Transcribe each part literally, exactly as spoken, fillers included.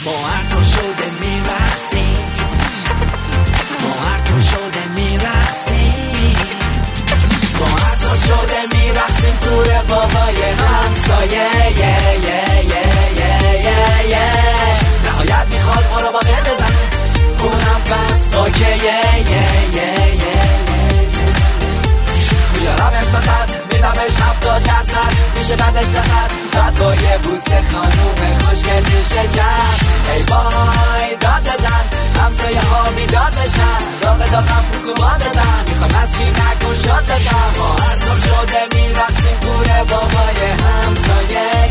با هر طور شده میرقصیم، با هر طور شده میرقصیم، با هر طور شده میرقصیم کوره بابای همسایه. نهایت میخواد ما رو با غیر بزنه، اونم بس اوکیه. میارمش بسد میدمش هفتاد درصد میشه بعدش جسد، بعد با یه بوسه خانوم خوشگل میشه جد. ای بای داد بزن همسایه ها بیداد بشن، داغ داغم فوکوما بزن، میخوام از چی نکن شد بزن. با هر طور شده میرقصیم کوره بابای همسایه.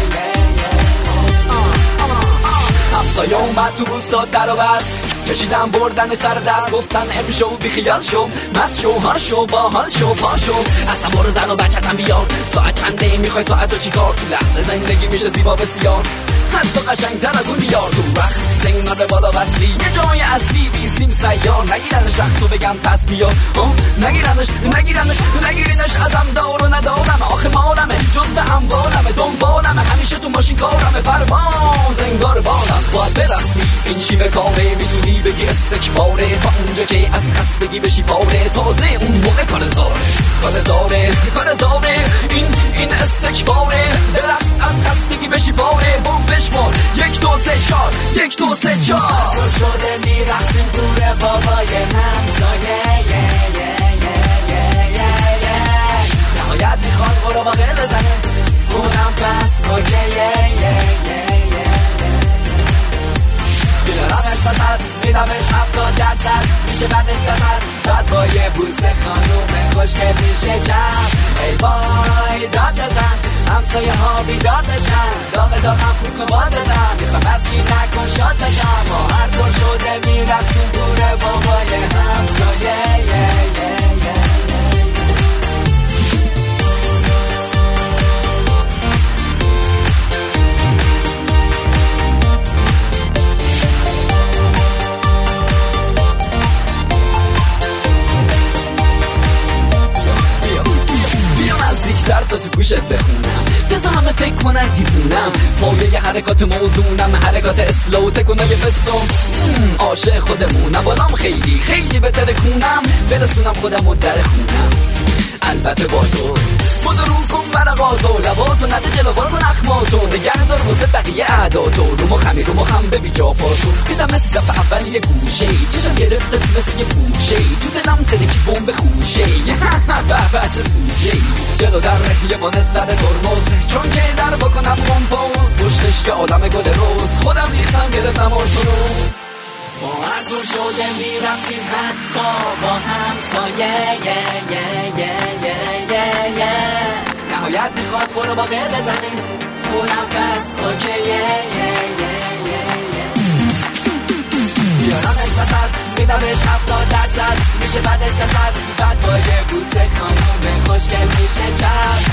همسایه اومد تو روستا در و بس، کشیدم بردن سر دست، گفتن امشو بی خیال شو، مست شو هار شو با حال شو پا شو، اصلا برو زن و بچه‌تم بیار. ساعت چنده ای میخوای ساعتو چیکار؟ تو لحظه زندگی میشه زیبا بسیار، حتی قشنگتر از اون بیار. تو وقت سنگنار بالا وصلی یه جای اصلی بیسیم سیار، نگیرنش رقصو بگم پس بیار، نگیرنش نگیرنش نگیرنش ازم دار و ندارم، آخه مالمه جز به اموالمه، دنبالمه همیشه تو ماشین کارمه، پرواز انگار بالم باید برقصی. این شیوه کاره میتونی بگی استکباره، تا اونجا که از خستگی بشی پاره، تازه اون موقع کار زاره کار زاره کار زاره این این استکباره. برقص از خستگی بشی پاره، بوم بشمار یک دو سه چار یک دو سه چار. هر شده میرقصیم کوره بابای همسایه. نهایت میخواد برو با غیر بزنه، اونم پس اوکیه. میارمش بسد میدمش هفتاد درصد میشه بعدش جسد، بعد با یه بوسه خانوم خوشگل میشه جد. ای بای داد بزن همسایه ها بیداد بشن، داغ داغم فوق باد بزن، میخوام از چی نکن شاد بشن. با هر طور شده میرقصیم کوره بابای همسایه. در تا تو گوشت بخونم، بذار همه فکر کنن دیوونم، پایه حرکات موزونم، حرکات اسلو تکونای بستم، عاشق خودمونم، بالام خیلی خیلی بهتر کونم، برسونم خودم و در خونم. البته با تو بدو رو کن برقاتو، لباتو نده جلوان کن اخماتو، نگه دار واسه بقیه اعداتو، رو مخمی رو مخم ببی جا پاتو. دیدم ات دفعه اول یه گوشه چشم گرفته مثل یه پوشه، تو دلم ترکی بمب خوشه، به بچه سوشه جلو در یه بانت زده ترمز، چون که در بکنم کمپوز، پشتش یه آدم گل روز، خودم ریختم گرفتم ارتونوز. با هر طور شده میرقصیم حتی با همسایه. نهایت میخواد برو با غیر بزنیم، اونم پس اوکیه. بیارمش بسد میدمش هفتاد درصد میشه بعدش جسد، بعد با یه بوسه خانوم خوشگل میشه جد.